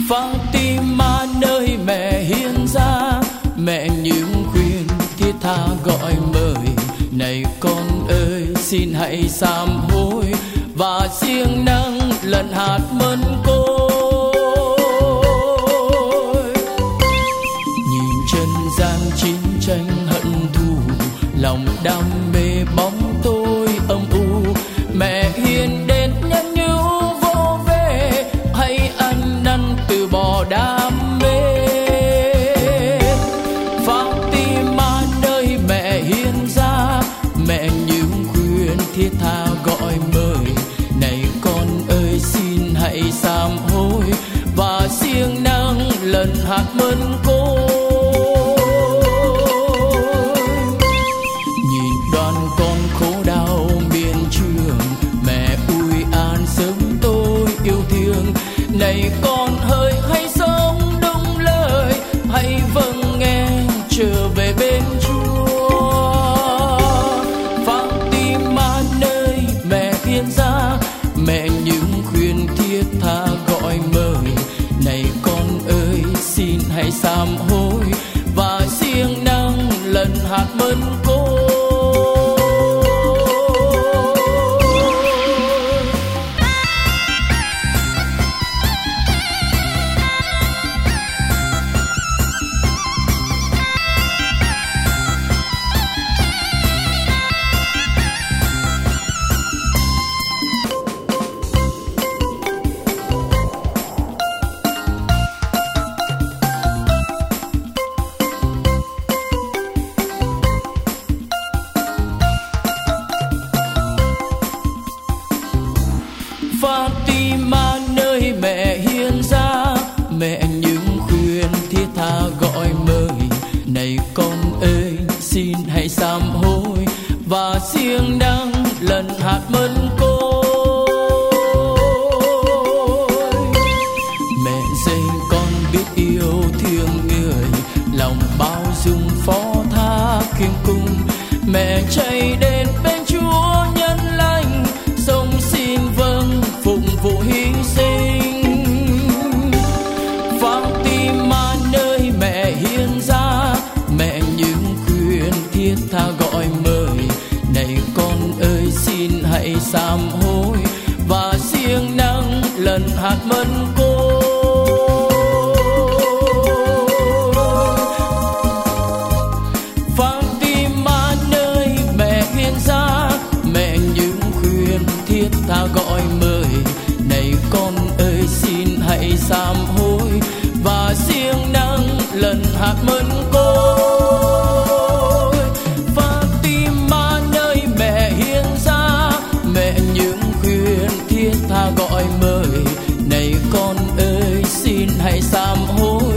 Fatima nơi mẹ hiền ra, mẹ những khuyên thiết tha gọi mời. Này con ơi xin hãy sám hối và siêng năng lần hạt mân côi. Nhìn chân gian chiến tranh hận thù, lòng đam mê bóng tối âm u. Mẹ hiền đến nhắn nhủ vô về, hãy ăn năn từ bỏ đam mê. Fatima nơi mẹ hiền ra, mẹ những khuyên thiết tha gọi mời. Này con ơi xin hãy sám hối và siêng năng lần hạt mân côi. Nhìn đoàn con khổ đau miền trường, mẹ ui an sớm tôi yêu thương. Này con hỡi hãy sống đúng lời, hãy vâng nghe trở về bên Chúa. Fatima nơi mẹ hiền ra, mẹ những khuyên thiết tha gọi mời. Này con ơi xin hãy sám hối và siêng năng lần hạt mân côi. Fatima nơi mẹ hiền ra, mẹ những khuyên thiết tha gọi mời. Này con ơi xin hãy sám hối và siêng năng lần hạt mân côi. Mẹ dạy con biết yêu thương người, lòng bao dung phó tha kiên cung. Mẹ chạy đến bên Chúa nhân lành, sống xin vâng phụng vụ hy sinh. Fatima nơi mẹ hiền ra, mẹ những khuyên thiết tha gọi mời. Này con ơi xin hãy sám hối và siêng năng lần hạt mân côi. Fatima nơi mẹ hiền ra, mẹ những khuyên thiết tha gọi mời. Này con ơi xin hãy sám hối và siêng năng lần hạt mân côi. Fatima nơi mẹ hiền ra, mẹ những khuyên thiết tha gọi mời. Này con ơi xin hãy sám hối